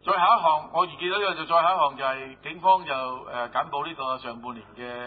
再下一項，我預見到呢個就再下一項就係警方就簡報呢個上半年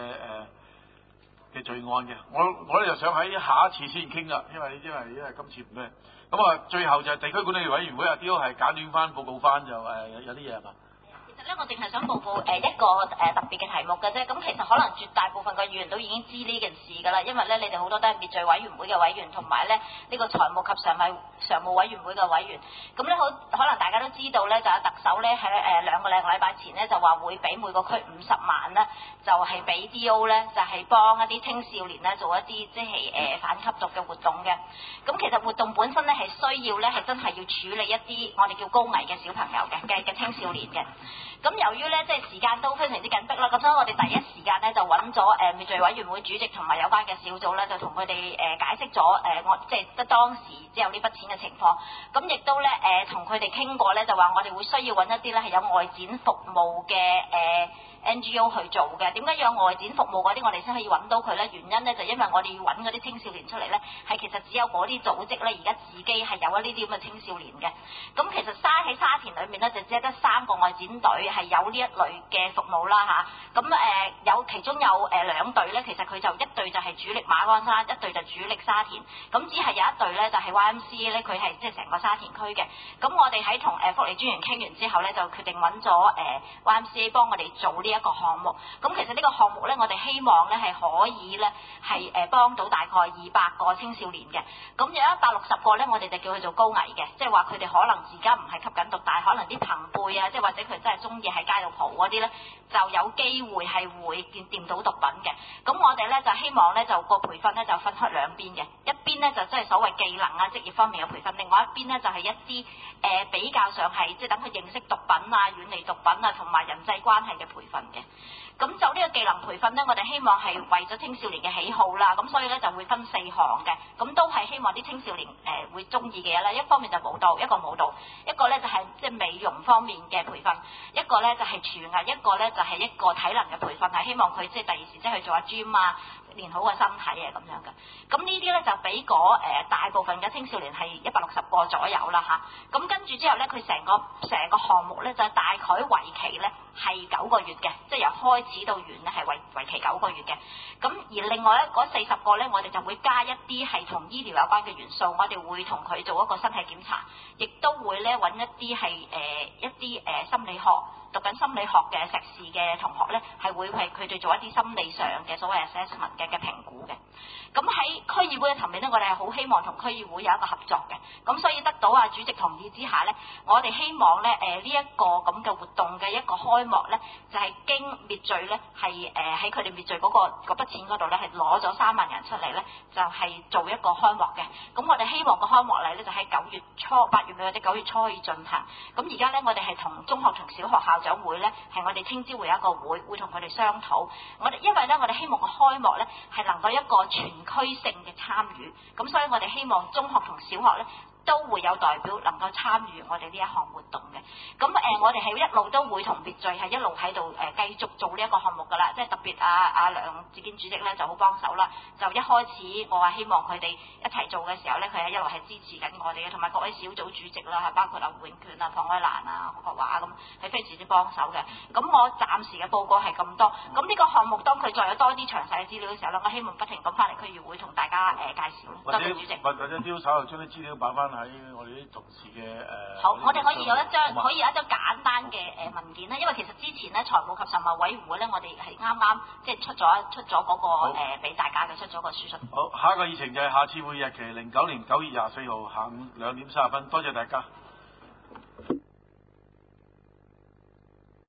嘅罪案嘅。我咧就想喺下一次先傾啦，因為今次唔咩。咁啊，最後就係地區管理委員會阿刁係簡短翻報告翻就有啲嘢係嘛？ 其實咧，我淨係想報告一個特別嘅題目嘅啫。咁其實可能絕大部分嘅議員都已經知呢件事㗎啦，因為咧你哋好多都係滅罪委員會嘅委員，同埋咧呢個財務及常務委員會嘅委員。咁咧可能大家都知道咧，就係特首咧喺2個禮拜前咧就話會俾每個區50萬啦，就係俾 D.O. 咧就係幫一啲青少年咧做一啲即係反吸毒嘅活動嘅。咁其實活動本身咧係需要咧係真係要處理一啲我哋叫高危嘅小朋友嘅青少年嘅。咁由於咧即係時間都非常之緊迫啦，咁所以我哋第一時間咧就揾咗滅罪委員會主席同埋有關嘅小組咧，就同佢哋解釋咗我即係當時只有呢筆錢嘅情況。咁亦都咧同佢哋傾過咧，就話我哋會需要揾一啲咧係有外展服務嘅NGO 去做嘅。點解要有外展服務嗰啲我哋先可以揾到佢咧？原因咧就因為我哋要揾嗰啲青少年出嚟咧，係其實只有嗰啲組織咧而家自己係有呢啲咁嘅青少年嘅。咁其實喺沙田裏面咧就只係得3個外展隊係有呢一類嘅服務啦嚇。咁有其中有2隊咧，其實佢就一隊就係主力馬鞍山，一隊就主力沙田。咁只係有一隊咧就係 YMCA 咧，佢係即係成個沙田區嘅。咁我哋喺同福利專員傾完之後咧，就決定揾咗YMCA 幫我哋做呢一個項目。咁其實呢個項目咧，我哋希望咧係可以咧係幫到大概200個青少年嘅。咁有160個咧，我哋就叫佢做高危嘅，即係話佢哋可能而家唔係吸緊毒，但係可能啲朋輩啊，即係或者佢真係中意喺街度蒲嗰啲咧，就有機會係會掂到毒品嘅。咁我哋咧就希望咧就個培訓咧就分開兩邊嘅，一邊咧就即係所謂技能啊職業方面嘅培訓，另外一邊咧就係一啲比較上係即係等佢認識毒品啊、遠離毒品啊同埋人際關係嘅培訓嘅。咁就呢個技能培訓咧，我哋希望係為咗青少年嘅喜好啦，咁所以咧就會分4項嘅，咁都係希望啲青少年會中意嘅嘢啦。一方面就舞蹈，一個舞蹈，一個咧就係即係美容方面嘅培訓，一個咧就係廚藝，一個咧就係一個體能嘅培訓，係希望佢即係第二時即係去做下 gym 啊，練好個身體啊咁樣嘅。咁呢啲咧就俾大部分嘅青少年係160個左右啦嚇。咁跟住之後咧，佢成個項目咧就大概為期咧係9個月嘅，即係由開始到完咧係為期9個月嘅。咁而另外咧嗰40個咧，我哋就會加一啲係同醫療有關嘅元素，我哋會同佢做一個身體檢查，亦都會咧揾一啲係心理學讀緊心理學嘅碩士嘅同學咧，係會為佢哋做一啲心理上嘅所謂 assessment 嘅評估嘅。咁喺區議會嘅層面咧，我哋係好希望同區議會有一個合作嘅。咁所以得到主席同意之下咧，我哋希望咧呢一個咁嘅活動嘅一個開幕咧，就係經滅罪咧係喺佢哋滅罪嗰筆錢嗰度咧係攞咗3萬人出嚟咧，就係做一個開幕嘅。咁我哋希望個開幕禮咧就喺8月尾或者9月初可以進行。咁而家咧我哋係同中學同小學校長會咧係我哋聽朝會有一個會同佢哋商討。因為咧我哋希望個開幕咧係能夠一個全區性嘅參與，咁所以我哋希望中學同小學咧都會有代表能夠參與我哋呢一項活動嘅。咁我哋係一路都會同滅罪係一路喺度繼續做呢一個項目㗎啦，即係特別梁志堅主席咧就好幫手啦。就一開始我話希望佢哋一齊做嘅時候咧，佢係一路係支持緊我哋嘅，同埋各位小組主席啦，係包括胡永權啊、龐愛蘭啊、何國華咁，係非常之幫手嘅。咁我暫時嘅報告係咁多。咁呢個項目當佢再有多啲詳細嘅資料嘅時候咧，我希望不停咁翻嚟區議會同大家介紹。多謝主席。 或者刁稍後將啲資料擺翻喺我哋啲同事嘅好，我哋可以有一張簡單嘅文件啦，因為其實之前咧財務及常務委員會咧，我哋係啱即係出咗嗰個俾大家嘅出咗個書信。 好，下一個議程就係下次會議日期09年9月24號下午2點30分，多謝大家。